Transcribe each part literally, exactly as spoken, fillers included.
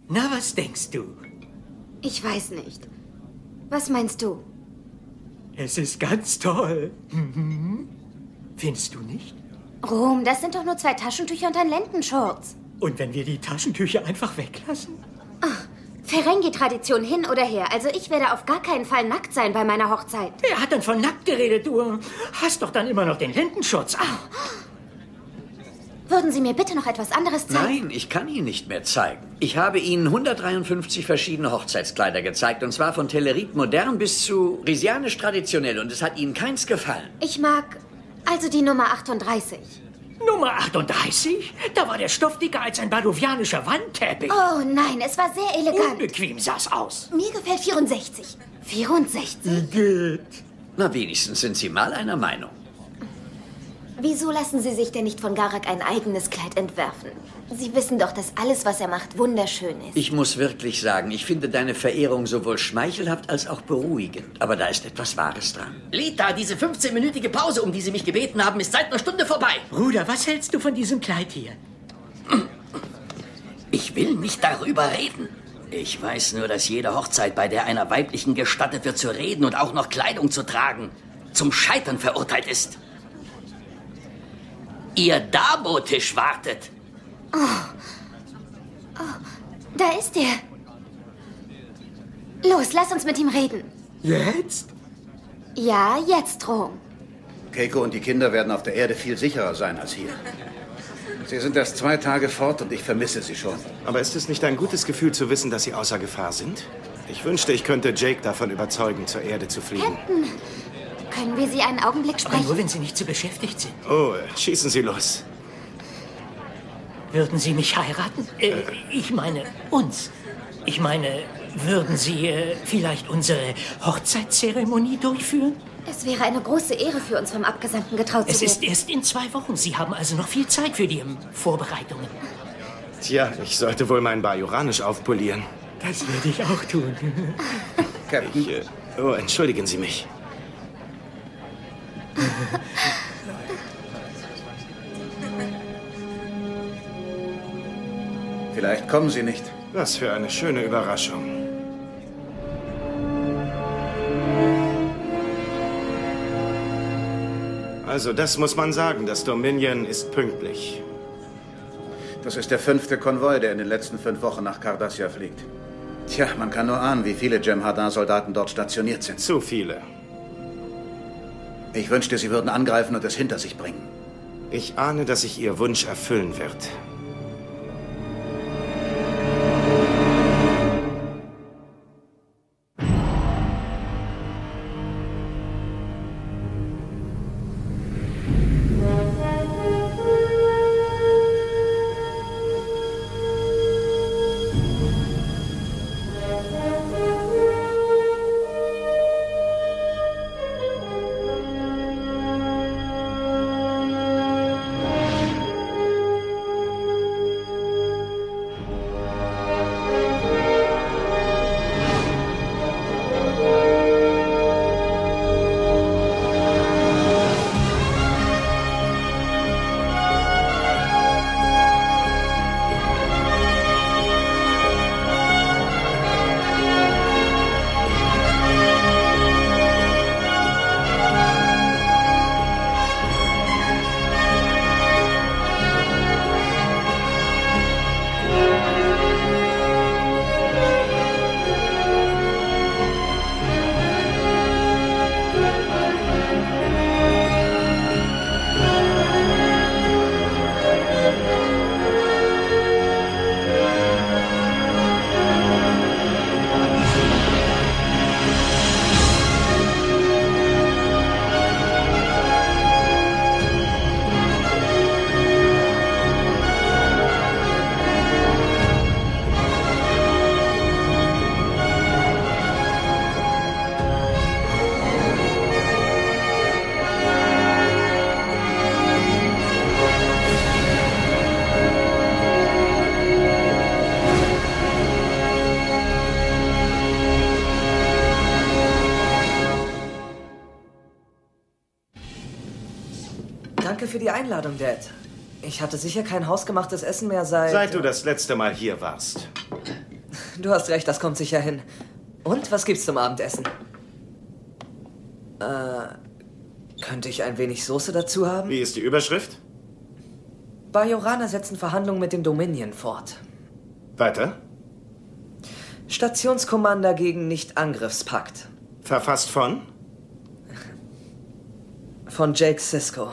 Na, was denkst du? Ich weiß nicht. Was meinst du? Es ist ganz toll. Mhm. Findest du nicht? Rom, das sind doch nur zwei Taschentücher und ein Lendenschurz. Und wenn wir die Taschentücher einfach weglassen? Ach, Ferengi-Tradition hin oder her. Also ich werde auf gar keinen Fall nackt sein bei meiner Hochzeit. Wer hat denn von nackt geredet? Du hast doch dann immer noch den Lendenschurz an. Würden Sie mir bitte noch etwas anderes zeigen? Nein, ich kann Ihnen nicht mehr zeigen. Ich habe Ihnen hundertdreiundfünfzig verschiedene Hochzeitskleider gezeigt. Und zwar von Tellerit modern bis zu risianisch traditionell. Und es hat Ihnen keins gefallen. Ich mag also die Nummer achtunddreißig. Nummer achtunddreißig? Da war der Stoff dicker als ein badovianischer Wandteppich. Oh nein, es war sehr elegant. Unbequem sah's aus. Mir gefällt vierundsechzig. vierundsechzig? Geht. Na, wenigstens sind Sie mal einer Meinung. Wieso lassen Sie sich denn nicht von Garak ein eigenes Kleid entwerfen? Sie wissen doch, dass alles, was er macht, wunderschön ist. Ich muss wirklich sagen, ich finde deine Verehrung sowohl schmeichelhaft als auch beruhigend. Aber da ist etwas Wahres dran. Lita, diese fünfzehnminütige Pause, um die Sie mich gebeten haben, ist seit einer Stunde vorbei. Bruder, was hältst du von diesem Kleid hier? Ich will nicht darüber reden. Ich weiß nur, dass jede Hochzeit, bei der einer weiblichen gestattet wird zu reden und auch noch Kleidung zu tragen, zum Scheitern verurteilt ist. Ihr Dabo-Tisch wartet. Oh. Oh, da ist er. Los, lass uns mit ihm reden. Jetzt? Ja, jetzt, Rom. Keiko und die Kinder werden auf der Erde viel sicherer sein als hier. Sie sind erst zwei Tage fort und ich vermisse sie schon. Aber ist es nicht ein gutes Gefühl zu wissen, dass Sie außer Gefahr sind? Ich wünschte, ich könnte Jake davon überzeugen, zur Erde zu fliegen. Captain, können wir Sie einen Augenblick sprechen? Aber nur, wenn Sie nicht zu beschäftigt sind. Oh, schießen Sie los. Würden Sie mich heiraten? Äh, ich meine, uns. Ich meine, würden Sie äh, vielleicht unsere Hochzeitszeremonie durchführen? Es wäre eine große Ehre für uns, vom Abgesandten getraut zu Es werden. ist erst in zwei Wochen. Sie haben also noch viel Zeit für die ähm, Vorbereitungen. Tja, ich sollte wohl mein Bajoranisch aufpolieren. Das werde ich auch tun. Captain. Ich, äh, oh, entschuldigen Sie mich. Vielleicht kommen Sie nicht. Was für eine schöne Überraschung. Also, das muss man sagen. Das Dominion ist pünktlich. Das ist der fünfte Konvoi, der in den letzten fünf Wochen nach Cardassia fliegt. Tja, man kann nur ahnen, wie viele Jem'Hadar-Soldaten dort stationiert sind. Zu viele. Ich wünschte, Sie würden angreifen und es hinter sich bringen. Ich ahne, dass sich Ihr Wunsch erfüllen wird. Danke für die Einladung, Dad. Ich hatte sicher kein hausgemachtes Essen mehr seit... Seit du das letzte Mal hier warst. du hast recht, das kommt sicher hin. Und, was gibt's zum Abendessen? Äh, könnte ich ein wenig Soße dazu haben? Wie ist die Überschrift? Bajoraner setzen Verhandlungen mit dem Dominion fort. Weiter? Stationskommander gegen Nicht-Angriffspakt. Verfasst von? Von Jake Sisko.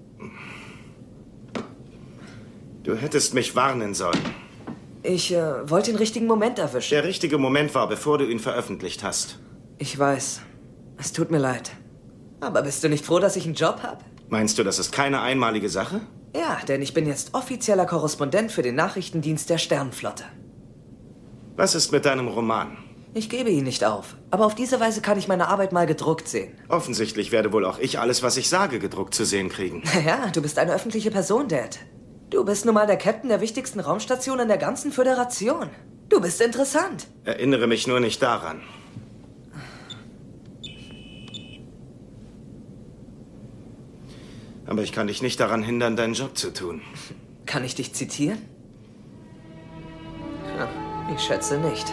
Du hättest mich warnen sollen. Ich äh, wollte den richtigen Moment erwischen. Der richtige Moment war, bevor du ihn veröffentlicht hast. Ich weiß. Es tut mir leid. Aber bist du nicht froh, dass ich einen Job habe? Meinst du, das ist keine einmalige Sache? Ja, denn ich bin jetzt offizieller Korrespondent für den Nachrichtendienst der Sternenflotte. Was ist mit deinem Roman? Ich gebe ihn nicht auf. Aber auf diese Weise kann ich meine Arbeit mal gedruckt sehen. Offensichtlich werde wohl auch ich alles, was ich sage, gedruckt zu sehen kriegen. Naja, du bist eine öffentliche Person, Dad. Du bist nun mal der Captain der wichtigsten Raumstation in der ganzen Föderation. Du bist interessant. Erinnere mich nur nicht daran. Aber ich kann dich nicht daran hindern, deinen Job zu tun. Kann ich dich zitieren? Ja, ich schätze nicht.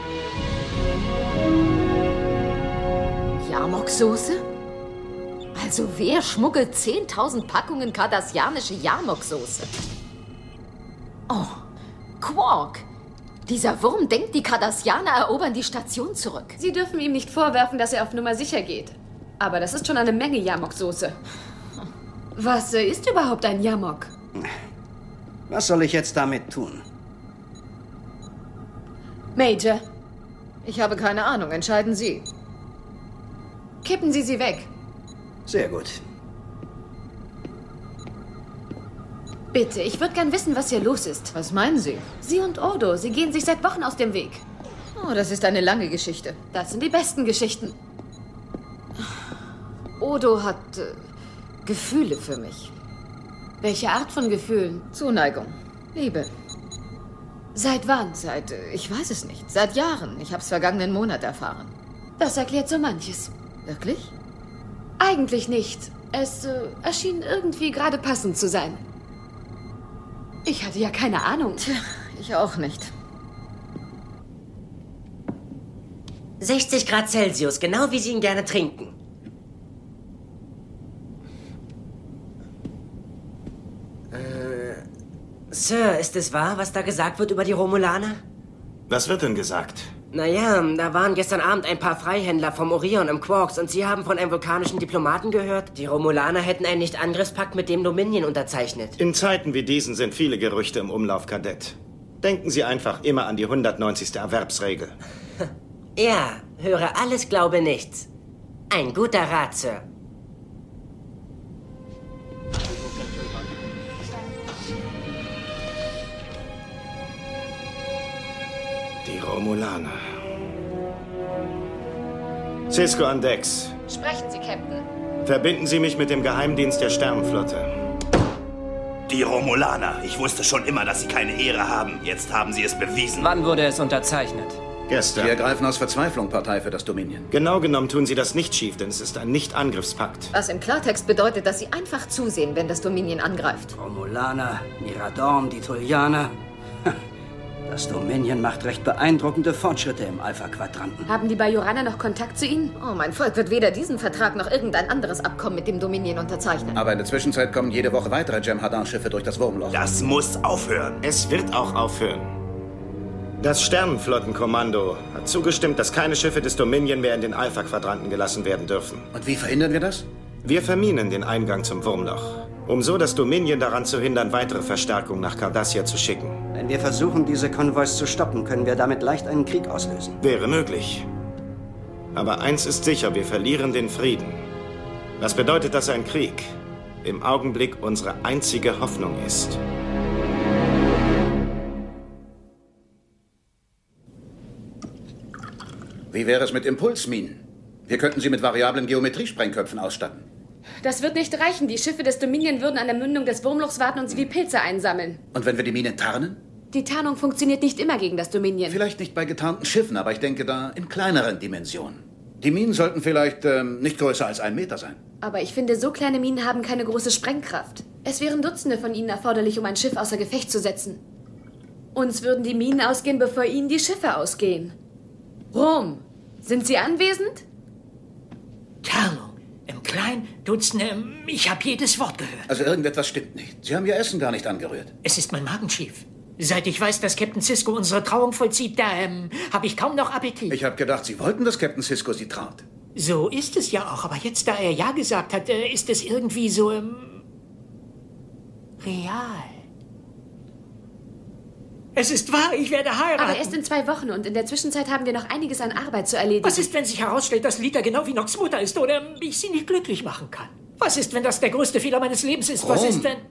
Yamok-Soße? Also wer schmuggelt zehntausend Packungen kardassianische Yamok-Soße? Oh, Quark. Dieser Wurm denkt, die Kardassianer erobern die Station zurück. Sie dürfen ihm nicht vorwerfen, dass er auf Nummer sicher geht. Aber das ist schon eine Menge Yamok-Soße. Was äh, ist überhaupt ein Yamok? Was soll ich jetzt damit tun? Major, Ich habe keine Ahnung. Entscheiden Sie. kippen Sie sie weg. Sehr gut. Bitte, ich würde gern wissen, was hier los ist. Was meinen Sie? Sie und Odo, sie gehen sich seit Wochen aus dem Weg. Oh, das ist eine lange Geschichte. Das sind die besten Geschichten. Odo hat äh, Gefühle für mich. Welche Art von Gefühlen? Zuneigung. Liebe. Seit wann? Seit, äh, ich weiß es nicht. Seit Jahren. Ich habe es vergangenen Monat erfahren. Das erklärt so manches. Wirklich? Eigentlich nicht. Es äh, erschien irgendwie gerade passend zu sein. Ich hatte ja keine Ahnung. Tja, ich auch nicht. sechzig Grad Celsius, genau wie Sie ihn gerne trinken. Äh, Sir, ist es wahr, was da gesagt wird über die Romulaner? Was wird denn gesagt? Naja, da waren gestern Abend ein paar Freihändler vom Orion im Quarks und sie haben von einem vulkanischen Diplomaten gehört, die Romulaner hätten einen Nicht-Angriffspakt mit dem Dominion unterzeichnet. In Zeiten wie diesen sind viele Gerüchte im Umlauf, Kadett. Denken Sie einfach immer an die hundertneunzigste Erwerbsregel. Ja, höre alles, glaube nichts. Ein guter Rat, Sir. Die Romulaner. Sisko an Dex. Sprechen Sie, Captain. Verbinden Sie mich mit dem Geheimdienst der Sternenflotte. Die Romulaner. Ich wusste schon immer, dass sie keine Ehre haben. Jetzt haben sie es bewiesen. Wann wurde es unterzeichnet? Gestern. Sie ergreifen aus Verzweiflung Partei für das Dominion. Genau genommen tun Sie das nicht, Chief, denn es ist ein Nicht-Angriffspakt. Was im Klartext bedeutet, dass Sie einfach zusehen, wenn das Dominion angreift. Romulaner, Miradorm, die Tullianer. Das Dominion macht recht beeindruckende Fortschritte im Alpha-Quadranten. Haben die Bajoraner noch Kontakt zu Ihnen? Oh, mein Volk wird weder diesen Vertrag noch irgendein anderes Abkommen mit dem Dominion unterzeichnen. Aber in der Zwischenzeit kommen jede Woche weitere Jem'Hadar-Schiffe durch das Wurmloch. Das muss aufhören. Es wird auch aufhören. Das Sternenflottenkommando hat zugestimmt, dass keine Schiffe des Dominion mehr in den Alpha-Quadranten gelassen werden dürfen. Und wie verhindern wir das? Wir verminen den Eingang zum Wurmloch, um so das Dominion daran zu hindern, weitere Verstärkung nach Cardassia zu schicken. Wenn wir versuchen, diese Konvois zu stoppen, können wir damit leicht einen Krieg auslösen. Wäre möglich. Aber eins ist sicher, wir verlieren den Frieden. Was bedeutet, dass ein Krieg im Augenblick unsere einzige Hoffnung ist. Wie wäre es mit Impulsminen? Wir könnten sie mit variablen Geometriesprengköpfen ausstatten. Das wird nicht reichen. Die Schiffe des Dominion würden an der Mündung des Wurmlochs warten und sie wie Pilze einsammeln. Und wenn wir die Minen tarnen? Die Tarnung funktioniert nicht immer gegen das Dominion. Vielleicht nicht bei getarnten Schiffen, aber ich denke da in kleineren Dimensionen. Die Minen sollten vielleicht ähm, nicht größer als ein Meter sein. Aber ich finde, so kleine Minen haben keine große Sprengkraft. Es wären Dutzende von ihnen erforderlich, um ein Schiff außer Gefecht zu setzen. Uns würden die Minen ausgehen, bevor Ihnen die Schiffe ausgehen. Rom, sind Sie anwesend? Tarnung, im Kleinen, Dutzende, ich habe jedes Wort gehört. Also irgendetwas stimmt nicht. Sie haben Ihr Essen gar nicht angerührt. Es ist mein Magen schief. Seit ich weiß, dass Captain Sisko unsere Trauung vollzieht, da ähm, habe ich kaum noch Appetit. Ich habe gedacht, Sie wollten, dass Captain Sisko Sie traut. So ist es ja auch, aber jetzt, da er Ja gesagt hat, äh, ist es irgendwie so ähm, real. Es ist wahr, ich werde heiraten. Aber erst in zwei Wochen und in der Zwischenzeit haben wir noch einiges an Arbeit zu erledigen. Was ist, wenn sich herausstellt, dass Lita genau wie Nox Mutter ist oder ähm, ich sie nicht glücklich machen kann? Was ist, wenn das der größte Fehler meines Lebens ist? Rom. Was ist, wenn...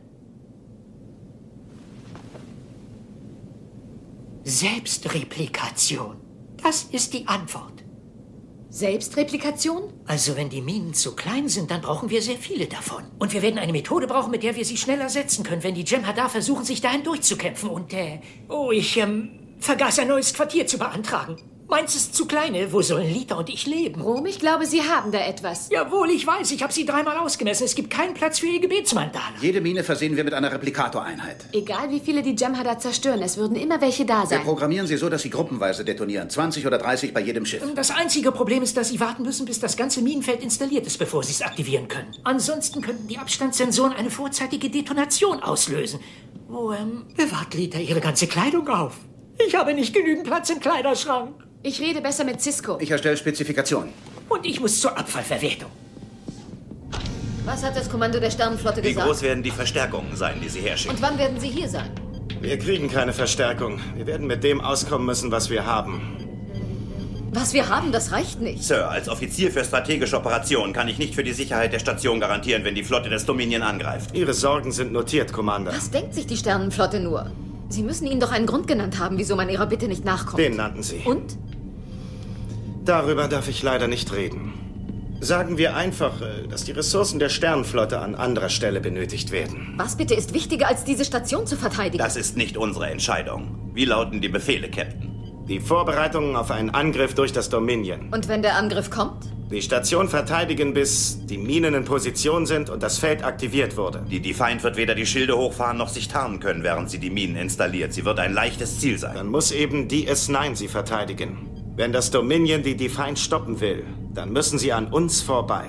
Selbstreplikation. Das ist die Antwort. Selbstreplikation? Also wenn die Minen zu klein sind, dann brauchen wir sehr viele davon. Und wir werden eine Methode brauchen, mit der wir sie schneller setzen können, wenn die Jem'Hadar versuchen, sich dahin durchzukämpfen. Und, äh, oh, ich, ähm, vergaß ein neues Quartier zu beantragen. Meins ist zu kleine. Wo sollen Lita und ich leben? Rom, ich glaube, Sie haben da etwas. Jawohl, ich weiß. Ich habe sie dreimal ausgemessen. Es gibt keinen Platz für ihr Gebetsmandala. Jede Mine versehen wir mit einer Replikatoreinheit. Egal, wie viele die Jem'Hadar zerstören, es würden immer welche da sein. Wir programmieren sie so, dass sie gruppenweise detonieren. zwanzig oder dreißig bei jedem Schiff. Das einzige Problem ist, dass sie warten müssen, bis das ganze Minenfeld installiert ist, bevor sie es aktivieren können. Ansonsten könnten die Abstandssensoren eine vorzeitige Detonation auslösen. Wo, ähm, bewahrt Lita ihre ganze Kleidung auf? Ich habe nicht genügend Platz im Kleiderschrank. Ich rede besser mit Sisko. Ich erstelle Spezifikationen. Und ich muss zur Abfallverwertung. Was hat das Kommando der Sternenflotte Wie gesagt? groß werden die Verstärkungen sein, die Sie herschicken? Und wann werden sie hier sein? Wir kriegen keine Verstärkung. Wir werden mit dem auskommen müssen, was wir haben. Was wir haben, das reicht nicht. Sir, als Offizier für strategische Operationen kann ich nicht für die Sicherheit der Station garantieren, wenn die Flotte des Dominion angreift. Ihre Sorgen sind notiert, Commander. Was denkt sich die Sternenflotte nur? Sie müssen ihnen doch einen Grund genannt haben, wieso man ihrer Bitte nicht nachkommt. Den nannten Sie. Und? Darüber darf ich leider nicht reden. Sagen wir einfach, dass die Ressourcen der Sternenflotte an anderer Stelle benötigt werden. Was bitte ist wichtiger, als diese Station zu verteidigen? Das ist nicht unsere Entscheidung. Wie lauten die Befehle, Captain? Die Vorbereitungen auf einen Angriff durch das Dominion. Und wenn der Angriff kommt? Die Station verteidigen, bis die Minen in Position sind und das Feld aktiviert wurde. Die Defiant wird weder die Schilde hochfahren noch sich tarnen können, während sie die Minen installiert. Sie wird ein leichtes Ziel sein. Dann muss eben D S neun sie verteidigen. Wenn das Dominion die Defiant stoppen will, dann müssen sie an uns vorbei.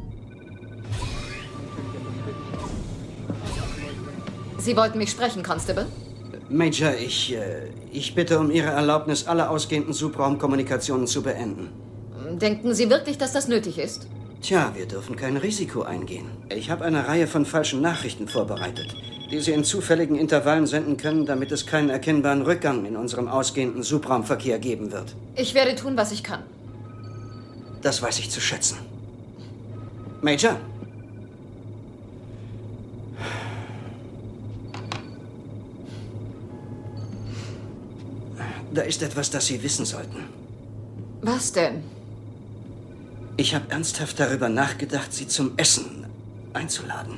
Sie wollten mich sprechen, Constable? Major, ich, äh, ich bitte um Ihre Erlaubnis, alle ausgehenden Subraumkommunikationen zu beenden. Denken Sie wirklich, dass das nötig ist? Tja, wir dürfen kein Risiko eingehen. Ich habe eine Reihe von falschen Nachrichten vorbereitet, die Sie in zufälligen Intervallen senden können, damit es keinen erkennbaren Rückgang in unserem ausgehenden Subraumverkehr geben wird. Ich werde tun, was ich kann. Das weiß ich zu schätzen. Major? Da ist etwas, das Sie wissen sollten. Was denn? Ich habe ernsthaft darüber nachgedacht, Sie zum Essen einzuladen.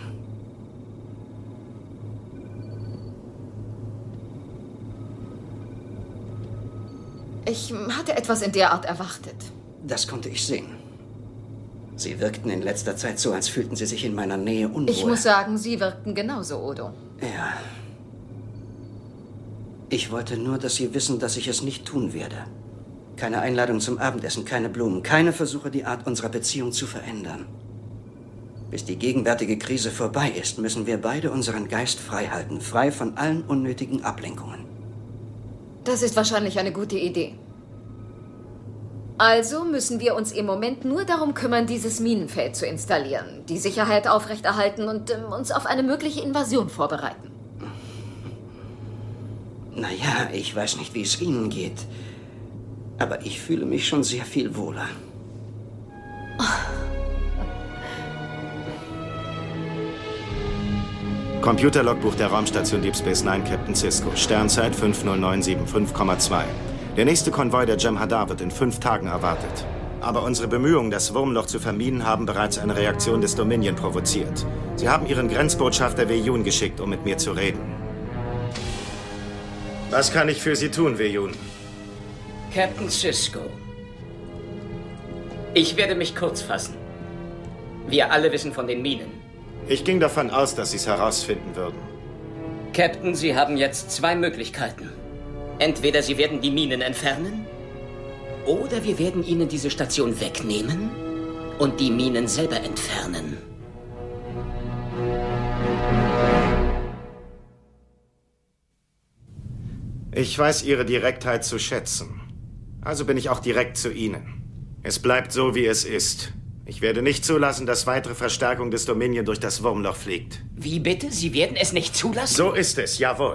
Ich hatte etwas in der Art erwartet. Das konnte ich sehen. Sie wirkten in letzter Zeit so, als fühlten Sie sich in meiner Nähe unwohl. Ich muss sagen, Sie wirkten genauso, Odo. Ja. Ich wollte nur, dass Sie wissen, dass ich es nicht tun werde. Keine Einladung zum Abendessen, keine Blumen, keine Versuche, die Art unserer Beziehung zu verändern. Bis die gegenwärtige Krise vorbei ist, müssen wir beide unseren Geist frei halten, frei von allen unnötigen Ablenkungen. Das ist wahrscheinlich eine gute Idee. Also müssen wir uns im Moment nur darum kümmern, dieses Minenfeld zu installieren, die Sicherheit aufrechterhalten und ähm, uns auf eine mögliche Invasion vorbereiten. Naja, ich weiß nicht, wie es Ihnen geht, aber ich fühle mich schon sehr viel wohler. Computerlogbuch der Raumstation Deep Space Nine, Captain Sisko. Sternzeit fünf null neun sieben fünf Komma zwei. Der nächste Konvoi der Jem'Hadar wird in fünf Tagen erwartet. Aber unsere Bemühungen, das Wurmloch zu verminen, haben bereits eine Reaktion des Dominion provoziert. Sie haben ihren Grenzbotschafter Weiyun geschickt, um mit mir zu reden. Was kann ich für Sie tun, Weiyun? Captain Sisko. Ich werde mich kurz fassen. Wir alle wissen von den Minen. Ich ging davon aus, dass Sie es herausfinden würden. Captain, Sie haben jetzt zwei Möglichkeiten. Entweder Sie werden die Minen entfernen, oder wir werden Ihnen diese Station wegnehmen und die Minen selber entfernen. Ich weiß Ihre Direktheit zu schätzen. Also bin ich auch direkt zu Ihnen. Es bleibt so, wie es ist. Ich werde nicht zulassen, dass weitere Verstärkung des Dominion durch das Wurmloch fliegt. Wie bitte? Sie werden es nicht zulassen? So ist es, jawohl.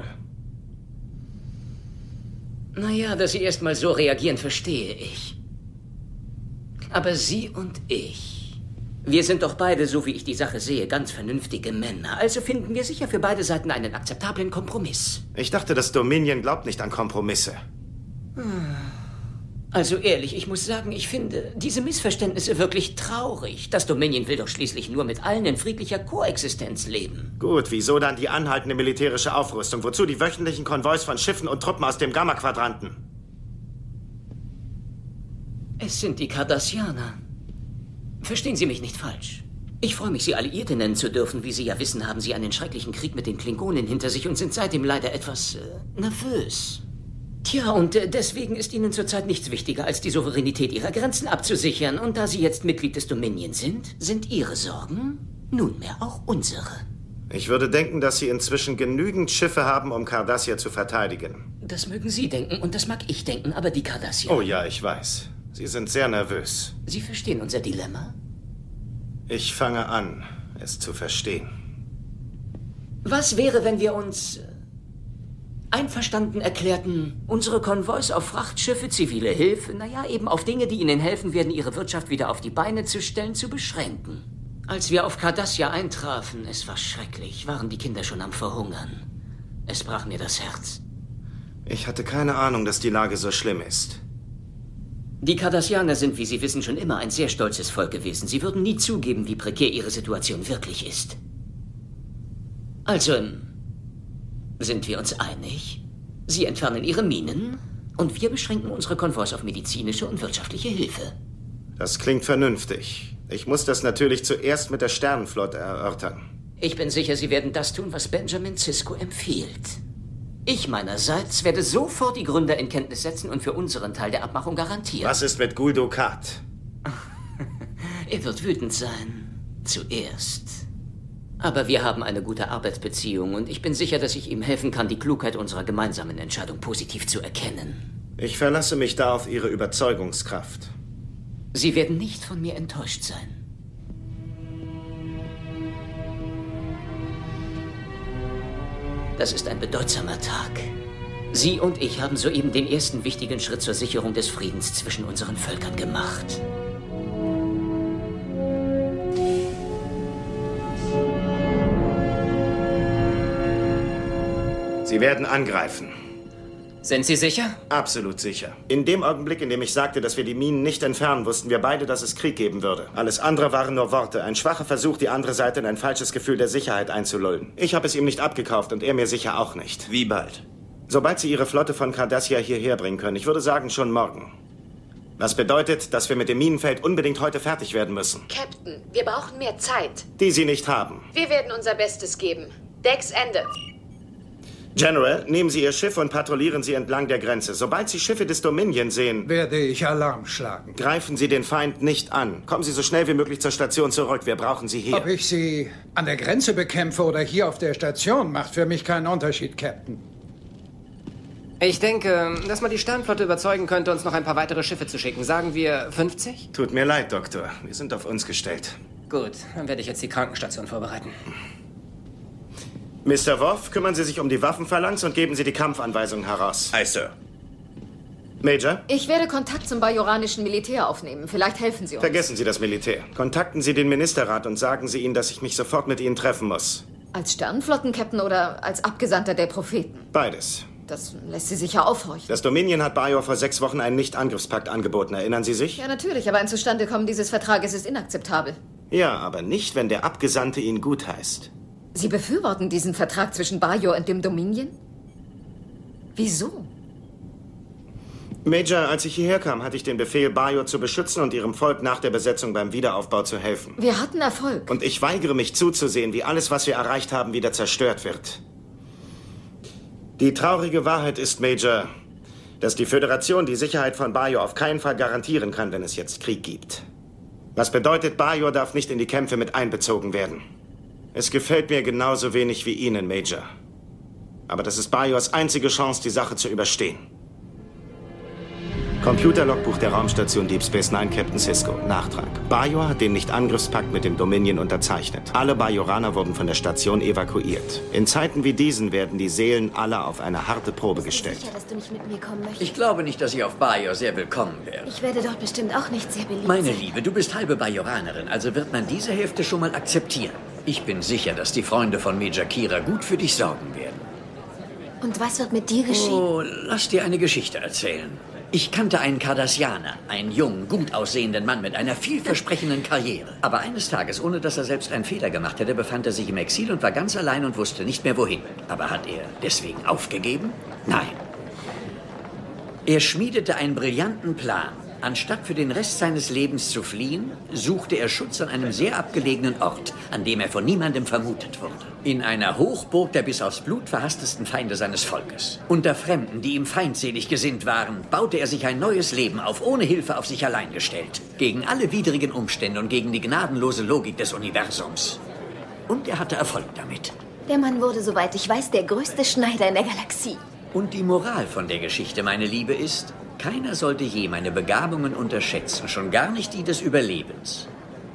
Naja, dass Sie erst mal so reagieren, verstehe ich. Aber Sie und ich, wir sind doch beide, so wie ich die Sache sehe, ganz vernünftige Männer. Also finden wir sicher für beide Seiten einen akzeptablen Kompromiss. Ich dachte, das Dominion glaubt nicht an Kompromisse. Also ehrlich, ich muss sagen, ich finde diese Missverständnisse wirklich traurig. Das Dominion will doch schließlich nur mit allen in friedlicher Koexistenz leben. Gut, wieso dann die anhaltende militärische Aufrüstung? Wozu die wöchentlichen Konvois von Schiffen und Truppen aus dem Gamma-Quadranten? Es sind die Cardassianer. Verstehen Sie mich nicht falsch. Ich freue mich, Sie Alliierte nennen zu dürfen. Wie Sie ja wissen, haben Sie einen schrecklichen Krieg mit den Klingonen hinter sich und sind seitdem leider etwas äh, nervös. Tja, und äh, deswegen ist Ihnen zurzeit nichts wichtiger, als die Souveränität Ihrer Grenzen abzusichern. Und da Sie jetzt Mitglied des Dominion sind, sind Ihre Sorgen nunmehr auch unsere. Ich würde denken, dass Sie inzwischen genügend Schiffe haben, um Cardassia zu verteidigen. Das mögen Sie denken und das mag ich denken, aber die Cardassianer... Oh ja, ich weiß. Sie sind sehr nervös. Sie verstehen unser Dilemma? Ich fange an, es zu verstehen. Was wäre, wenn wir uns einverstanden erklärten, unsere Konvois auf Frachtschiffe, zivile Hilfe, naja, eben auf Dinge, die ihnen helfen werden, ihre Wirtschaft wieder auf die Beine zu stellen, zu beschränken? Als wir auf Cardassia eintrafen, es war schrecklich, waren die Kinder schon am Verhungern. Es brach mir das Herz. Ich hatte keine Ahnung, dass die Lage so schlimm ist. Die Cardassianer sind, wie Sie wissen, schon immer ein sehr stolzes Volk gewesen. Sie würden nie zugeben, wie prekär ihre Situation wirklich ist. Also, sind wir uns einig? Sie entfernen ihre Minen und wir beschränken unsere Konvois auf medizinische und wirtschaftliche Hilfe. Das klingt vernünftig. Ich muss das natürlich zuerst mit der Sternenflotte erörtern. Ich bin sicher, Sie werden das tun, was Benjamin Sisko empfiehlt. Ich meinerseits werde sofort die Gründer in Kenntnis setzen und für unseren Teil der Abmachung garantieren. Was ist mit Gul Dukat? Er wird wütend sein. Zuerst. Aber wir haben eine gute Arbeitsbeziehung und ich bin sicher, dass ich ihm helfen kann, die Klugheit unserer gemeinsamen Entscheidung positiv zu erkennen. Ich verlasse mich da auf Ihre Überzeugungskraft. Sie werden nicht von mir enttäuscht sein. Das ist ein bedeutsamer Tag. Sie und ich haben soeben den ersten wichtigen Schritt zur Sicherung des Friedens zwischen unseren Völkern gemacht. Sie werden angreifen. Sind Sie sicher? Absolut sicher. In dem Augenblick, in dem ich sagte, dass wir die Minen nicht entfernen, wussten wir beide, dass es Krieg geben würde. Alles andere waren nur Worte. Ein schwacher Versuch, die andere Seite in ein falsches Gefühl der Sicherheit einzulullen. Ich habe es ihm nicht abgekauft und er mir sicher auch nicht. Wie bald? Sobald Sie Ihre Flotte von Cardassia hierher bringen können. Ich würde sagen, schon morgen. Was bedeutet, dass wir mit dem Minenfeld unbedingt heute fertig werden müssen. Captain, wir brauchen mehr Zeit. Die Sie nicht haben. Wir werden unser Bestes geben. Decks Ende. General, nehmen Sie Ihr Schiff und patrouillieren Sie entlang der Grenze. Sobald Sie Schiffe des Dominion sehen, werde ich Alarm schlagen. Greifen Sie den Feind nicht an. Kommen Sie so schnell wie möglich zur Station zurück. Wir brauchen Sie hier. Ob ich Sie an der Grenze bekämpfe oder hier auf der Station, macht für mich keinen Unterschied, Captain. Ich denke, dass man die Sternflotte überzeugen könnte, uns noch ein paar weitere Schiffe zu schicken. Sagen wir fünfzig? Tut mir leid, Doktor. Wir sind auf uns gestellt. Gut, dann werde ich jetzt die Krankenstation vorbereiten. Mister Worf, kümmern Sie sich um die Waffenphalanx und geben Sie die Kampfanweisungen heraus. Aye, Sir. Major? Ich werde Kontakt zum bajoranischen Militär aufnehmen. Vielleicht helfen Sie uns. Vergessen Sie das Militär. Kontakten Sie den Ministerrat und sagen Sie ihnen, dass ich mich sofort mit Ihnen treffen muss. Als Sternenflottenkapitän oder als Abgesandter der Propheten? Beides. Das lässt Sie sicher aufhorchen. Das Dominion hat Bajor vor sechs Wochen einen Nicht-Angriffspakt angeboten. Erinnern Sie sich? Ja, natürlich, aber ein Zustandekommen dieses Vertrages ist inakzeptabel. Ja, aber nicht, wenn der Abgesandte ihn gutheißt. Sie befürworten diesen Vertrag zwischen Bajor und dem Dominion? Wieso? Major, als ich hierher kam, hatte ich den Befehl, Bajor zu beschützen und ihrem Volk nach der Besetzung beim Wiederaufbau zu helfen. Wir hatten Erfolg. Und ich weigere mich zuzusehen, wie alles, was wir erreicht haben, wieder zerstört wird. Die traurige Wahrheit ist, Major, dass die Föderation die Sicherheit von Bajor auf keinen Fall garantieren kann, wenn es jetzt Krieg gibt. Was bedeutet, Bajor darf nicht in die Kämpfe mit einbezogen werden. Es gefällt mir genauso wenig wie Ihnen, Major. Aber das ist Bajors einzige Chance, die Sache zu überstehen. Computerlogbuch der Raumstation Deep Space Nine, Captain Sisko. Nachtrag. Bajor hat den Nicht-Angriffspakt mit dem Dominion unterzeichnet. Alle Bajoraner wurden von der Station evakuiert. In Zeiten wie diesen werden die Seelen aller auf eine harte Probe gestellt. Sicher, dass du nicht mit mir kommen möchtest? Ich glaube nicht, dass ich auf Bajor sehr willkommen wäre. Ich werde dort bestimmt auch nicht sehr beliebt Meine sein. Liebe, du bist halbe Bajoranerin, also wird man diese Hälfte schon mal akzeptieren. Ich bin sicher, dass die Freunde von Major Kira gut für dich sorgen werden. Und was wird mit dir geschehen? Oh, lass dir eine Geschichte erzählen. Ich kannte einen Cardassianer, einen jungen, gut aussehenden Mann mit einer vielversprechenden Karriere. Aber eines Tages, ohne dass er selbst einen Fehler gemacht hätte, befand er sich im Exil und war ganz allein und wusste nicht mehr wohin. Aber hat er deswegen aufgegeben? Nein. Er schmiedete einen brillanten Plan. Anstatt für den Rest seines Lebens zu fliehen, suchte er Schutz an einem sehr abgelegenen Ort, an dem er von niemandem vermutet wurde. In einer Hochburg der bis aufs Blut verhasstesten Feinde seines Volkes. Unter Fremden, die ihm feindselig gesinnt waren, baute er sich ein neues Leben auf, ohne Hilfe auf sich allein gestellt. Gegen alle widrigen Umstände und gegen die gnadenlose Logik des Universums. Und er hatte Erfolg damit. Der Mann wurde, soweit ich weiß, der größte Schneider in der Galaxie. Und die Moral von der Geschichte, meine Liebe, ist: Keiner sollte je meine Begabungen unterschätzen, schon gar nicht die des Überlebens.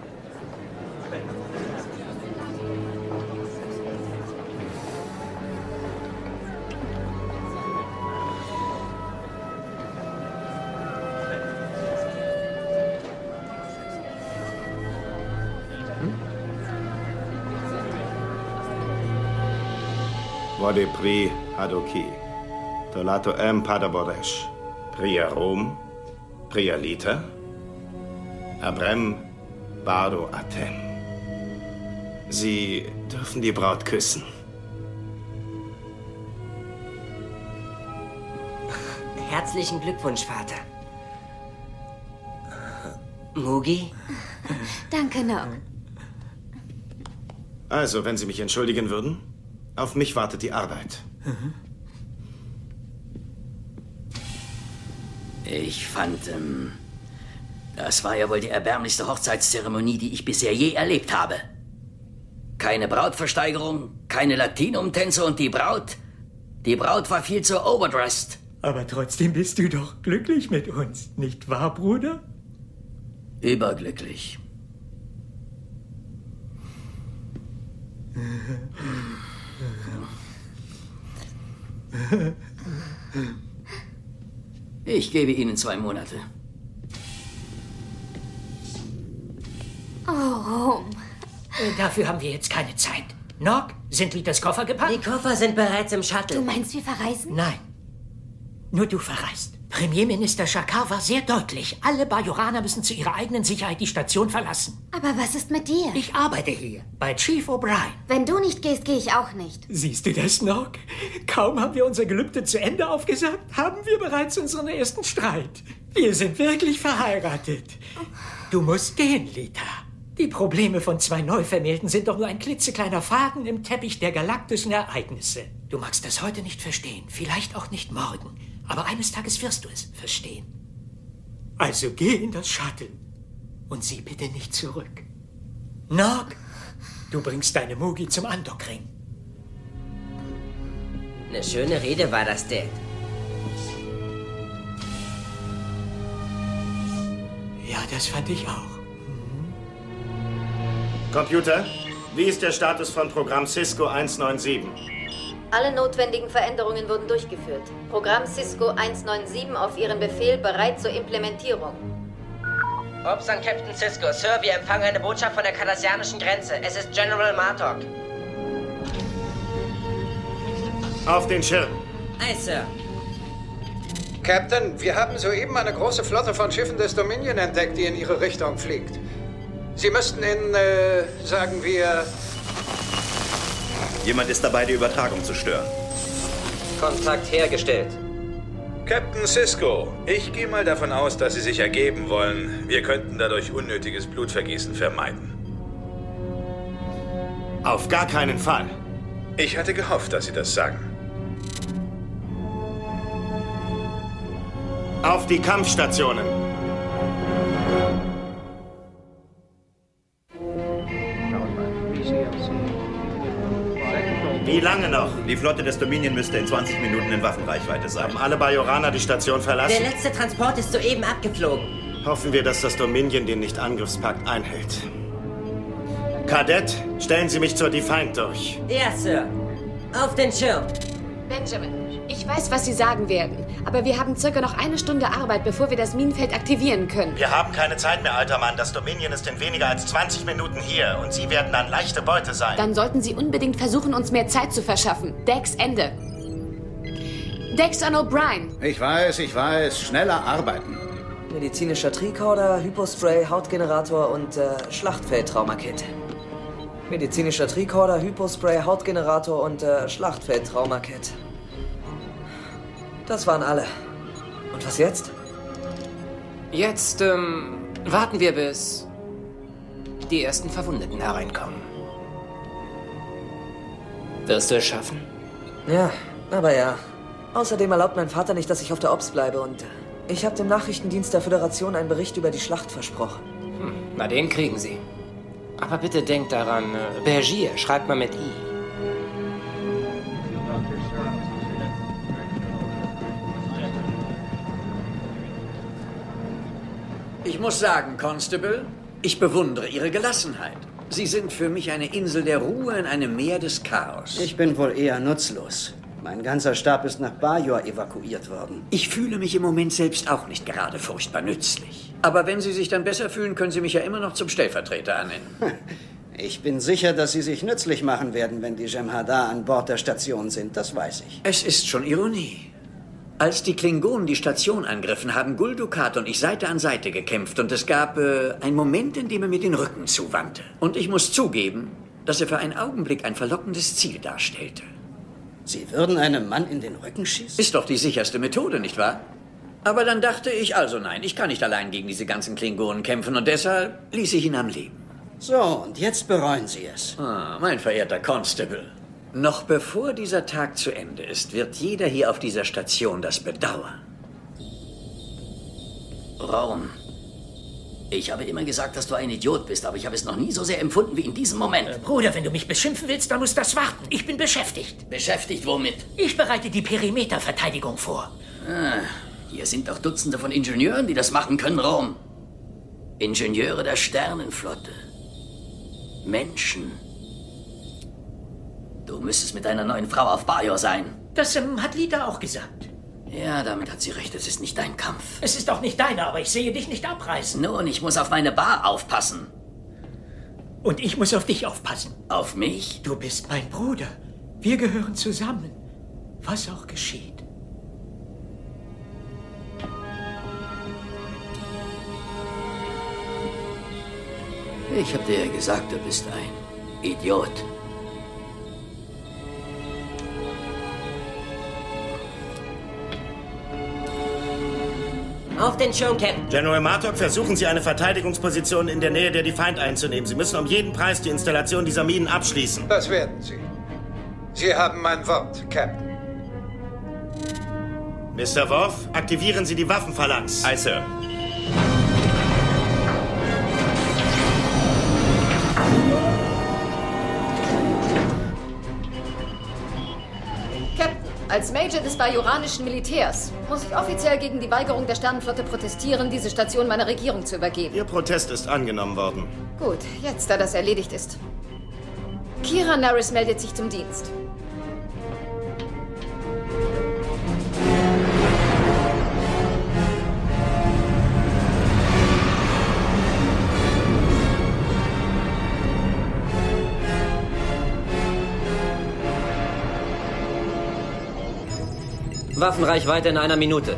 Vode pri Hadoki, Tolato M. Padaboresh, Priya Rom, Priya Lita, Abrem Bardo Atem. Sie dürfen die Braut küssen. Herzlichen Glückwunsch, Vater. Mugi? Danke, Nog. Also, wenn Sie mich entschuldigen würden, auf mich wartet die Arbeit. Ich fand, ähm, das war ja wohl die erbärmlichste Hochzeitszeremonie, die ich bisher je erlebt habe. Keine Brautversteigerung, keine Latinum-Tänze und die Braut, die Braut war viel zu overdressed. Aber trotzdem bist du doch glücklich mit uns, nicht wahr, Bruder? Überglücklich. Ich gebe Ihnen zwei Monate. Oh, Rom. Dafür haben wir jetzt keine Zeit. Nog, sind Litas Koffer gepackt? Die Koffer sind bereits im Shuttle. Du meinst, wir verreisen? Nein. Nur du verreist. Premierminister Shakar war sehr deutlich. Alle Bajoraner müssen zu ihrer eigenen Sicherheit die Station verlassen. Aber was ist mit dir? Ich arbeite hier, bei Chief O'Brien. Wenn du nicht gehst, gehe ich auch nicht. Siehst du das, Nog? Kaum haben wir unser Gelübde zu Ende aufgesagt, haben wir bereits unseren ersten Streit. Wir sind wirklich verheiratet. Du musst gehen, Lita. Die Probleme von zwei Neuvermählten sind doch nur ein klitzekleiner Faden im Teppich der galaktischen Ereignisse. Du magst das heute nicht verstehen, vielleicht auch nicht morgen. Aber eines Tages wirst du es verstehen. Also geh in das Shuttle und sieh bitte nicht zurück. Nog, du bringst deine Mugi zum Andockring. Eine schöne Rede war das, Dad. Ja, das fand ich auch. Computer, wie ist der Status von Programm Cisco eins neun sieben? Alle notwendigen Veränderungen wurden durchgeführt. Programm Cisco eins neun sieben auf Ihren Befehl bereit zur Implementierung. Ops an Captain Sisko. Sir, wir empfangen eine Botschaft von der kardassianischen Grenze. Es ist General Martok. Auf den Schirm. Aye, Sir. Captain, wir haben soeben eine große Flotte von Schiffen des Dominion entdeckt, die in Ihre Richtung fliegt. Sie müssten in, äh, sagen wir... Jemand ist dabei, die Übertragung zu stören. Kontakt hergestellt. Captain Sisko, ich gehe mal davon aus, dass Sie sich ergeben wollen. Wir könnten dadurch unnötiges Blutvergießen vermeiden. Auf gar keinen Fall. Ich hatte gehofft, dass Sie das sagen. Auf die Kampfstationen. Wie lange noch? Die Flotte des Dominion müsste in zwanzig Minuten in Waffenreichweite sein. Haben alle Bajoraner die Station verlassen? Der letzte Transport ist soeben abgeflogen. Hoffen wir, dass das Dominion den Nicht-Angriffspakt einhält. Kadett, stellen Sie mich zur Defiant durch. Ja, Sir. Auf den Schirm. Benjamin, ich weiß, was Sie sagen werden, aber wir haben circa noch eine Stunde Arbeit, bevor wir das Minenfeld aktivieren können. Wir haben keine Zeit mehr, alter Mann. Das Dominion ist in weniger als zwanzig Minuten hier und Sie werden dann leichte Beute sein. Dann sollten Sie unbedingt versuchen, uns mehr Zeit zu verschaffen. Dex, Ende. Dex an O'Brien. Ich weiß, ich weiß. Schneller arbeiten. Medizinischer Tricorder, Hypospray, Hautgenerator und äh, Schlachtfeldtraumakit. Medizinischer Tricorder, Hypospray, Hautgenerator und äh, Schlachtfeldtraumakit. Das waren alle. Und was jetzt? Jetzt, ähm, warten wir, bis die ersten Verwundeten hereinkommen. Wirst du es schaffen? Ja, aber ja. Außerdem erlaubt mein Vater nicht, dass ich auf der Ops bleibe und ich habe dem Nachrichtendienst der Föderation einen Bericht über die Schlacht versprochen. Hm, na, den kriegen Sie. Aber bitte denkt daran, äh, Bergier schreibt man mit I. Ich muss sagen, Constable, ich bewundere Ihre Gelassenheit. Sie sind für mich eine Insel der Ruhe in einem Meer des Chaos. Ich bin wohl eher nutzlos. Mein ganzer Stab ist nach Bajor evakuiert worden. Ich fühle mich im Moment selbst auch nicht gerade furchtbar nützlich. Aber wenn Sie sich dann besser fühlen, können Sie mich ja immer noch zum Stellvertreter ernennen. Ich bin sicher, dass Sie sich nützlich machen werden, wenn die Jem'Hadar an Bord der Station sind. Das weiß ich. Es ist schon Ironie. Als die Klingonen die Station angriffen, haben Gul Dukat und ich Seite an Seite gekämpft. Und es gab äh, einen Moment, in dem er mir den Rücken zuwandte. Und ich muss zugeben, dass er für einen Augenblick ein verlockendes Ziel darstellte. Sie würden einem Mann in den Rücken schießen? Ist doch die sicherste Methode, nicht wahr? Aber dann dachte ich, also nein, ich kann nicht allein gegen diese ganzen Klingonen kämpfen und deshalb ließ ich ihn am Leben. So, und jetzt bereuen Sie es. Ah, mein verehrter Constable. Noch bevor dieser Tag zu Ende ist, wird jeder hier auf dieser Station das bedauern. Raum. Ich habe immer gesagt, dass du ein Idiot bist, aber ich habe es noch nie so sehr empfunden wie in diesem Moment. Äh, Bruder, wenn du mich beschimpfen willst, dann muss das warten. Ich bin beschäftigt. Beschäftigt womit? Ich bereite die Perimeterverteidigung vor. Ah, hier sind doch Dutzende von Ingenieuren, die das machen können, Raum. Ingenieure der Sternenflotte. Menschen. Du müsstest mit deiner neuen Frau auf Bajor sein. Das ähm, hat Lita auch gesagt. Ja, damit hat sie recht. Es ist nicht dein Kampf. Es ist auch nicht deiner, aber ich sehe dich nicht abreißen. Nun, ich muss auf meine Bar aufpassen. Und ich muss auf dich aufpassen. Auf mich? Du bist mein Bruder. Wir gehören zusammen. Was auch geschieht. Ich hab dir ja gesagt, du bist ein Idiot. Auf den Schirm, Captain. General Martok, versuchen Sie eine Verteidigungsposition in der Nähe der Defiant einzunehmen. Sie müssen um jeden Preis die Installation dieser Minen abschließen. Das werden Sie. Sie haben mein Wort, Captain. Mister Worf, aktivieren Sie die Waffenphalanx. Aye, Sir. Captain, als Major des bajoranischen Militärs muss ich offiziell gegen die Weigerung der Sternenflotte protestieren, diese Station meiner Regierung zu übergeben. Ihr Protest ist angenommen worden. Gut, jetzt, da das erledigt ist. Kira Nerys meldet sich zum Dienst. Waffenreichweite in einer Minute.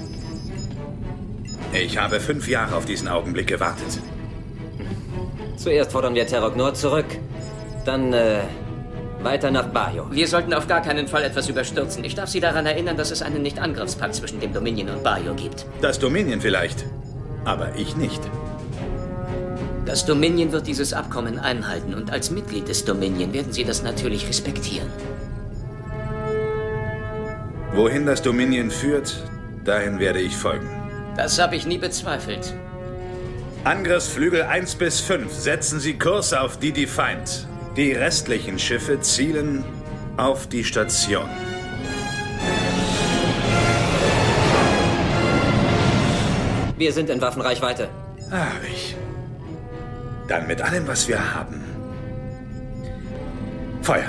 Ich habe fünf Jahre auf diesen Augenblick gewartet. Zuerst fordern wir Terok Nord zurück. Dann, äh, weiter nach Bajor. Wir sollten auf gar keinen Fall etwas überstürzen. Ich darf Sie daran erinnern, dass es einen Nicht-Angriffspakt zwischen dem Dominion und Bajor gibt. Das Dominion vielleicht, aber ich nicht. Das Dominion wird dieses Abkommen einhalten und als Mitglied des Dominion werden Sie das natürlich respektieren. Wohin das Dominion führt, Dahin werde ich folgen. Das habe ich nie bezweifelt. Angriffsflügel eins bis fünf, setzen Sie Kurs auf die Defiant. Die restlichen Schiffe zielen auf die Station. Wir sind in Waffenreichweite. Ah, ich. Dann mit allem, was wir haben. Feuer.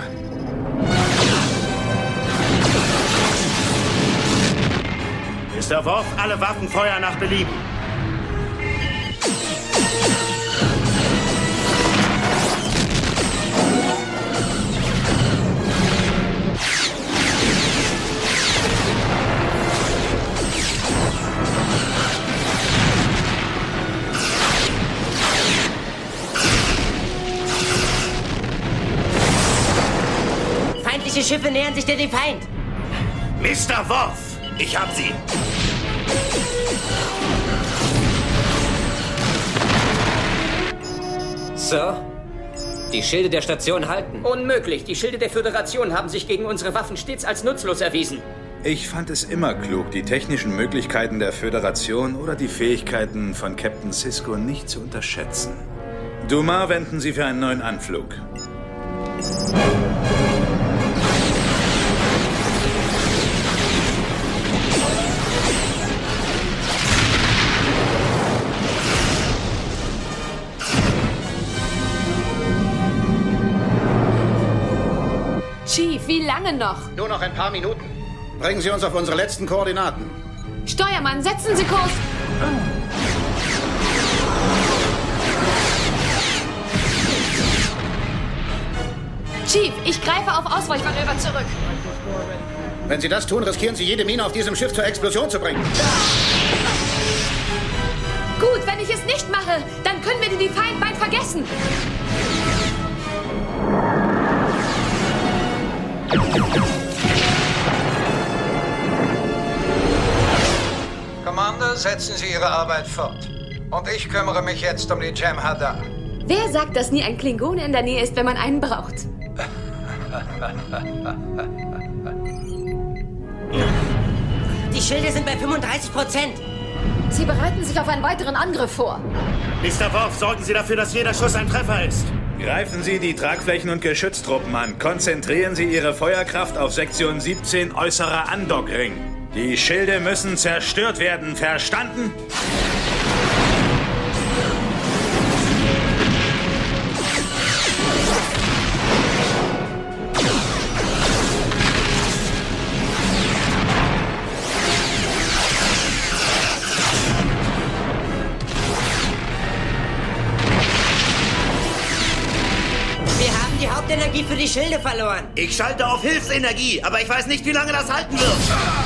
Mister Worf, alle Waffen Feuer nach Belieben. Feindliche Schiffe nähern sich der Defiant. Mister Worf, ich hab sie. Sir, die Schilde der Station halten. Unmöglich. Die Schilde der Föderation haben sich gegen unsere Waffen stets als nutzlos erwiesen. Ich fand es immer klug, die technischen Möglichkeiten der Föderation oder die Fähigkeiten von Captain Sisko nicht zu unterschätzen. Dumas wenden Sie für einen neuen Anflug. Chief, wie lange noch? Nur noch ein paar Minuten. Bringen Sie uns auf unsere letzten Koordinaten. Steuermann, setzen Sie Kurs! Chief, ich greife auf Ausweichmanöver zurück. Wenn Sie das tun, riskieren Sie jede Mine auf diesem Schiff zur Explosion zu bringen. Gut, wenn ich es nicht mache, dann können wir die Defiant bald vergessen. Commander, setzen Sie Ihre Arbeit fort. Und ich kümmere mich jetzt um die Jem'Hadar. Wer sagt, dass nie ein Klingone in der Nähe ist, wenn man einen braucht? Die Schilde sind bei fünfunddreißig Prozent. Sie bereiten sich auf einen weiteren Angriff vor. Mister Worf, sorgen Sie dafür, dass jeder Schuss ein Treffer ist. Greifen Sie die Tragflächen und Geschütztruppen an. Konzentrieren Sie Ihre Feuerkraft auf Sektion siebzehn, äußerer Andockring. Die Schilde müssen zerstört werden, verstanden? Die Hauptenergie für die Schilde verloren. Ich schalte auf Hilfsenergie, aber ich weiß nicht, wie lange das halten wird.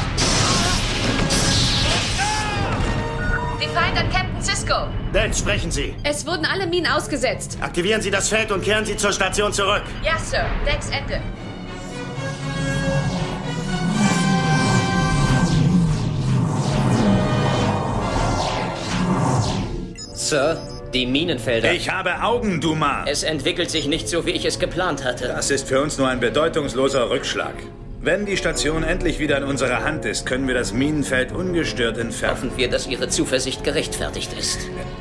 Defiant an Captain Sisko. Dann sprechen Sie. Es wurden alle Minen ausgesetzt. Aktivieren Sie das Feld und kehren Sie zur Station zurück. Ja, Sir. Decks Ende. Sir, die Minenfelder. Ich habe Augen, Dumas. Es entwickelt sich nicht so, wie ich es geplant hatte. Das ist für uns nur ein bedeutungsloser Rückschlag. Wenn die Station endlich wieder in unserer Hand ist, können wir das Minenfeld ungestört entfernen. Hoffen wir, dass Ihre Zuversicht gerechtfertigt ist.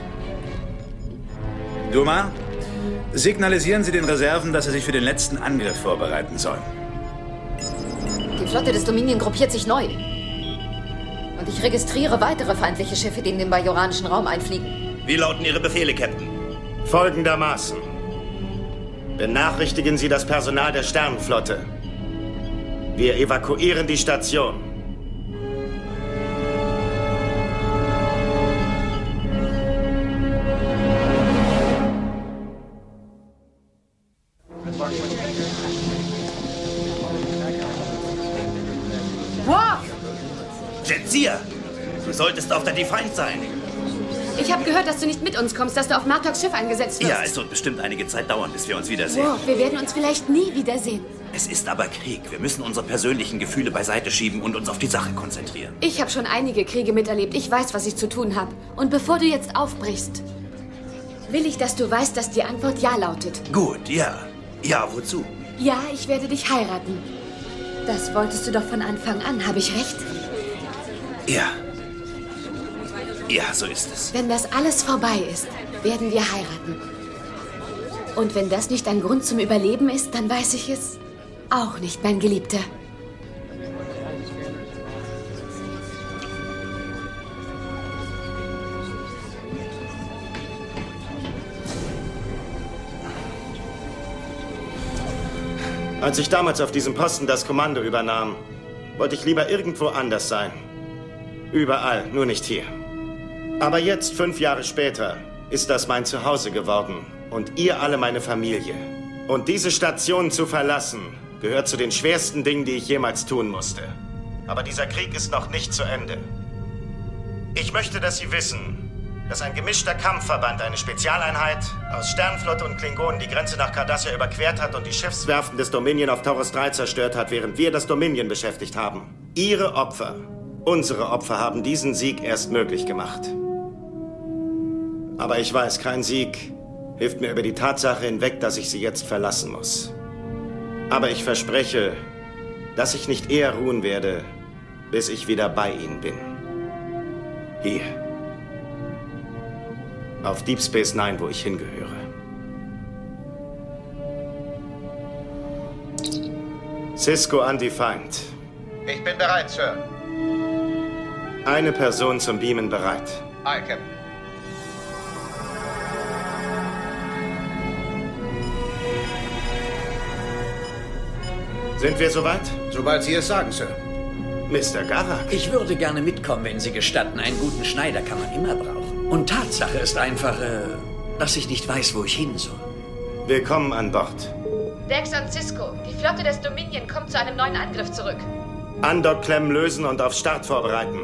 Dumas, signalisieren Sie den Reserven, dass sie sich für den letzten Angriff vorbereiten sollen. Die Flotte des Dominion gruppiert sich neu. Und ich registriere weitere feindliche Schiffe, die in den bajoranischen Raum einfliegen. Wie lauten Ihre Befehle, Captain? Folgendermaßen. Benachrichtigen Sie das Personal der Sternenflotte. Wir evakuieren die Station. Worf! Jadzia, du solltest auf der Defiant sein. Ich habe gehört, dass du nicht mit uns kommst, dass du auf Martoks Schiff eingesetzt wirst. Ja, es wird bestimmt einige Zeit dauern, bis wir uns wiedersehen. Worf, wir werden uns vielleicht nie wiedersehen. Es ist aber Krieg. Wir müssen unsere persönlichen Gefühle beiseite schieben und uns auf die Sache konzentrieren. Ich habe schon einige Kriege miterlebt. Ich weiß, was ich zu tun habe. Und bevor du jetzt aufbrichst, will ich, dass du weißt, dass die Antwort Ja lautet. Gut, ja. Ja, wozu? Ja, ich werde dich heiraten. Das wolltest du doch von Anfang an, habe ich recht? Ja. Ja, so ist es. Wenn das alles vorbei ist, werden wir heiraten. Und wenn das nicht ein Grund zum Überleben ist, dann weiß ich es auch nicht, mein Geliebter. Als ich damals auf diesem Posten das Kommando übernahm, wollte ich lieber irgendwo anders sein. Überall, nur nicht hier. Aber jetzt, fünf Jahre später, ist das mein Zuhause geworden und ihr alle meine Familie. Und diese Station zu verlassen, gehört zu den schwersten Dingen, die ich jemals tun musste. Aber dieser Krieg ist noch nicht zu Ende. Ich möchte, dass Sie wissen, dass ein gemischter Kampfverband, eine Spezialeinheit aus Sternenflotte und Klingonen, die Grenze nach Cardassia überquert hat und die Schiffswerften des Dominion auf Taurus drei zerstört hat, während wir das Dominion beschäftigt haben. Ihre Opfer, unsere Opfer haben diesen Sieg erst möglich gemacht. Aber ich weiß, kein Sieg hilft mir über die Tatsache hinweg, dass ich Sie jetzt verlassen muss. Aber ich verspreche, dass ich nicht eher ruhen werde, bis ich wieder bei Ihnen bin. Hier. Auf Deep Space Nine, wo ich hingehöre. Sisko Undefined. Ich bin bereit, Sir. Eine Person zum Beamen bereit. Aye, Captain. Sind wir soweit? Sobald Sie es sagen, Sir. Mister Garak. Ich würde gerne mitkommen, wenn Sie gestatten. Einen guten Schneider kann man immer brauchen. Und Tatsache ist einfach, äh, dass ich nicht weiß, wo ich hin soll. Willkommen an Bord. Dex und Sisko, die Flotte des Dominion kommt zu einem neuen Angriff zurück. Andockklemmen lösen und auf Start vorbereiten.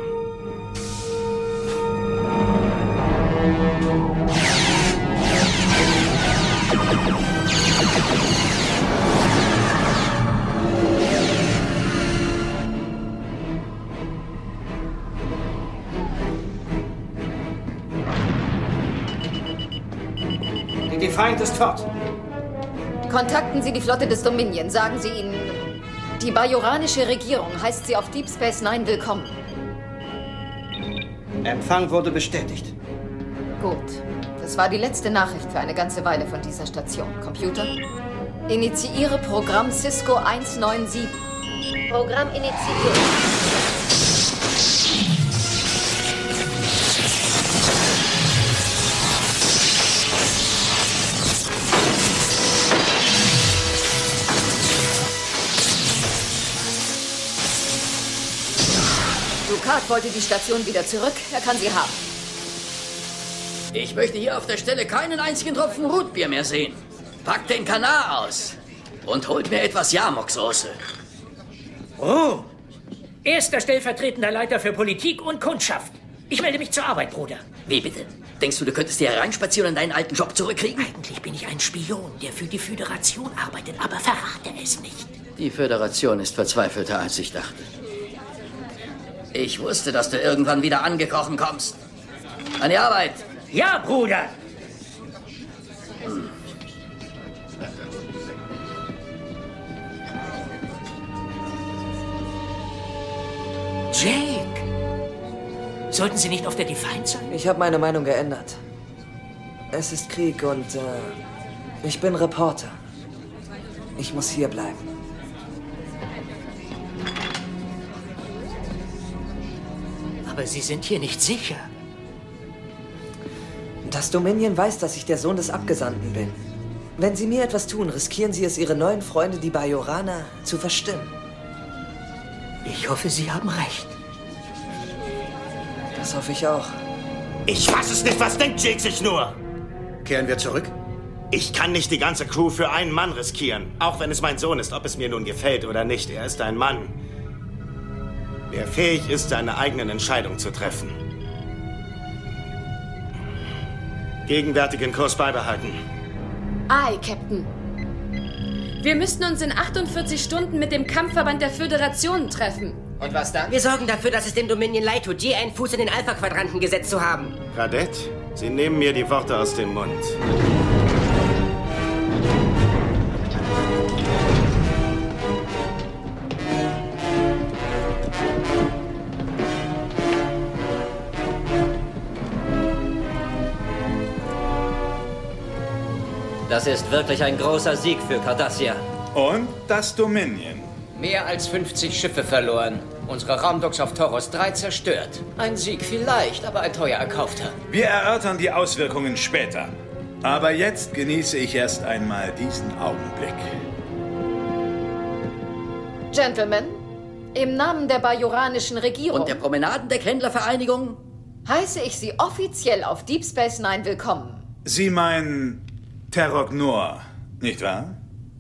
Die Feind ist fort. Kontakten Sie die Flotte des Dominion. Sagen Sie ihnen, die bajoranische Regierung heißt Sie auf Deep Space Nine willkommen. Empfang wurde bestätigt. Gut. Das war die letzte Nachricht für eine ganze Weile von dieser Station. Computer, initiiere Programm Sisko eins neun sieben. Programm initiiert. Dukat wollte die Station wieder zurück. Er kann sie haben. Ich möchte hier auf der Stelle keinen einzigen Tropfen Rootbier mehr sehen. Packt den Kanar aus und holt mir etwas Yamok-Soße. Oh, erster stellvertretender Leiter für Politik und Kundschaft. Ich melde mich zur Arbeit, Bruder. Wie bitte? Denkst du, du könntest hier hereinspazieren und deinen alten Job zurückkriegen? Eigentlich bin ich ein Spion, der für die Föderation arbeitet, aber verrate es nicht. Die Föderation ist verzweifelter, als ich dachte. Ich wusste, dass du irgendwann wieder angekrochen kommst. An die Arbeit. Ja, Bruder. Hm. Jake. Sollten Sie nicht auf der Defiant sein? Ich habe meine Meinung geändert. Es ist Krieg und äh, ich bin Reporter. Ich muss hier bleiben. Aber Sie sind hier nicht sicher. Das Dominion weiß, dass ich der Sohn des Abgesandten bin. Wenn Sie mir etwas tun, riskieren Sie es, Ihre neuen Freunde, die Bajoraner, zu verstimmen. Ich hoffe, Sie haben recht. Das hoffe ich auch. Ich fass es nicht, was denkt Jake sich nur? Kehren wir zurück? Ich kann nicht die ganze Crew für einen Mann riskieren. Auch wenn es mein Sohn ist, ob es mir nun gefällt oder nicht. Er ist ein Mann, der fähig ist, seine eigenen Entscheidungen zu treffen. Gegenwärtigen Kurs beibehalten. Aye, Captain. Wir müssten uns in achtundvierzig Stunden mit dem Kampfverband der Föderation treffen. Und was dann? Wir sorgen dafür, dass es dem Dominion leid tut, je einen Fuß in den Alpha-Quadranten gesetzt zu haben. Kadett, Sie nehmen mir die Worte aus dem Mund. Das ist wirklich ein großer Sieg für Cardassia. Und das Dominion. Mehr als fünfzig Schiffe verloren. Unsere Raumdocks auf Taurus drei zerstört. Ein Sieg vielleicht, aber ein teuer erkaufter. Wir erörtern die Auswirkungen später. Aber jetzt genieße ich erst einmal diesen Augenblick. Gentlemen, im Namen der bajoranischen Regierung Und der Promenadendeckhändlervereinigung heiße ich Sie offiziell auf Deep Space Nine willkommen. Sie meinen Terok Noir, nicht wahr?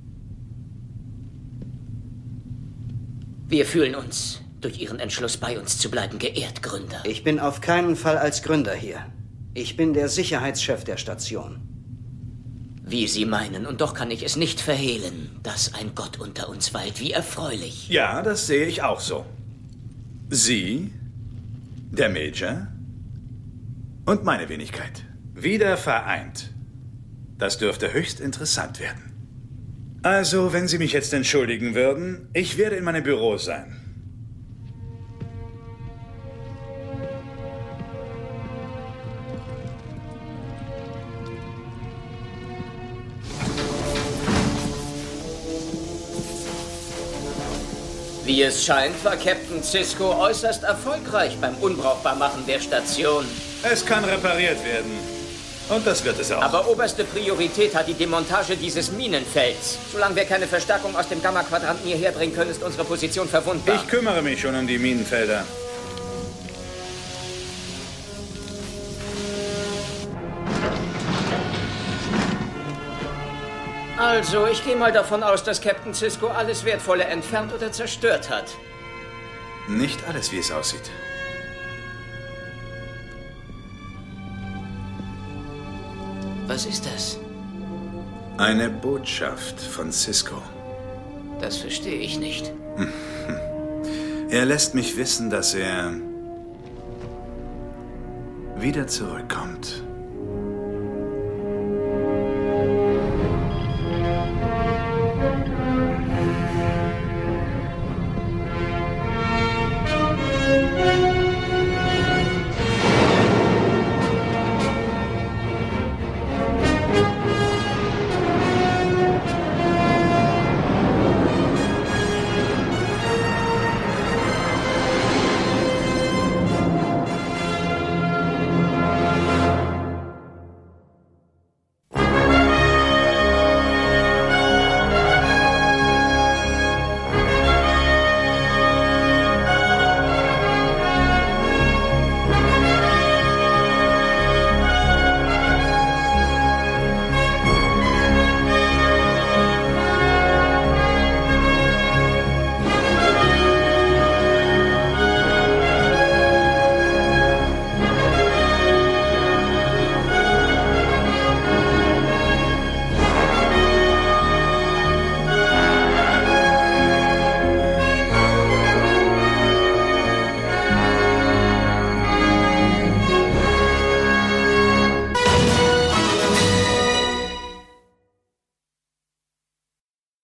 Wir fühlen uns durch Ihren Entschluss, bei uns zu bleiben, geehrt, Gründer. Ich bin auf keinen Fall als Gründer hier. Ich bin der Sicherheitschef der Station. Wie Sie meinen, und doch kann ich es nicht verhehlen, dass ein Gott unter uns weilt. Wie erfreulich. Ja, das sehe ich auch so. Sie, der Major und meine Wenigkeit. Wieder vereint. Das dürfte höchst interessant werden. Also, wenn Sie mich jetzt entschuldigen würden, ich werde in meinem Büro sein. Wie es scheint, war Captain Sisko äußerst erfolgreich beim Unbrauchbarmachen der Station. Es kann repariert werden. Und das wird es auch. Aber oberste Priorität hat die Demontage dieses Minenfelds. Solange wir keine Verstärkung aus dem Gamma-Quadranten hierher bringen können, ist unsere Position verwundbar. Ich kümmere mich schon um die Minenfelder. Also, ich gehe mal davon aus, dass Captain Sisko alles Wertvolle entfernt oder zerstört hat. Nicht alles, wie es aussieht. Was ist das? Eine Botschaft von Sisko. Das verstehe ich nicht. Er lässt mich wissen, dass er wieder zurückkommt.